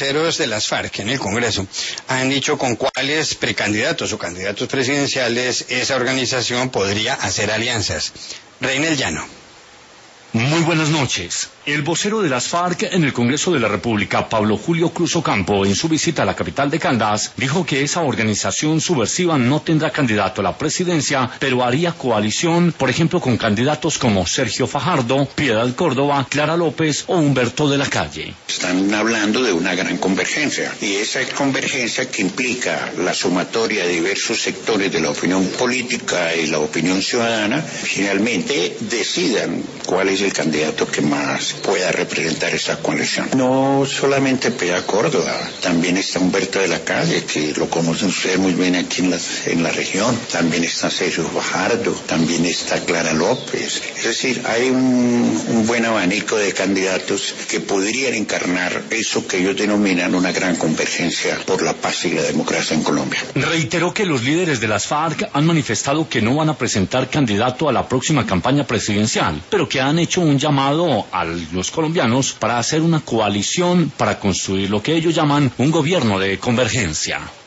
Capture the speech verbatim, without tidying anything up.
voceros de las FARC en el Congreso han dicho con cuáles precandidatos o candidatos presidenciales esa organización podría hacer alianzas. Reinel Llano. Muy buenas noches. El vocero de las FARC en el Congreso de la República, Pablo Julio Cruz Ocampo, en su visita a la capital de Caldas, dijo que esa organización subversiva no tendrá candidato a la presidencia, pero haría coalición, por ejemplo, con candidatos como Sergio Fajardo, Piedad Córdoba, Clara López o Humberto de la Calle. Están hablando de una gran convergencia, y esa convergencia que implica la sumatoria de diversos sectores de la opinión política y la opinión ciudadana, finalmente decidan cuál es el candidato que más pueda representar esa coalición. No solamente Piedad Córdoba, también está Humberto de la Calle, que lo conocen ustedes muy bien aquí en la, en la región, también está Sergio Fajardo, también está Clara López. Es decir, hay un, un buen abanico de candidatos que podrían encarnar eso que ellos denominan una gran convergencia por la paz y la democracia en Colombia. Reiteró que los líderes de las FARC han manifestado que no van a presentar candidato a la próxima campaña presidencial, pero que han hecho un llamado a los colombianos para hacer una coalición para construir lo que ellos llaman un gobierno de convergencia.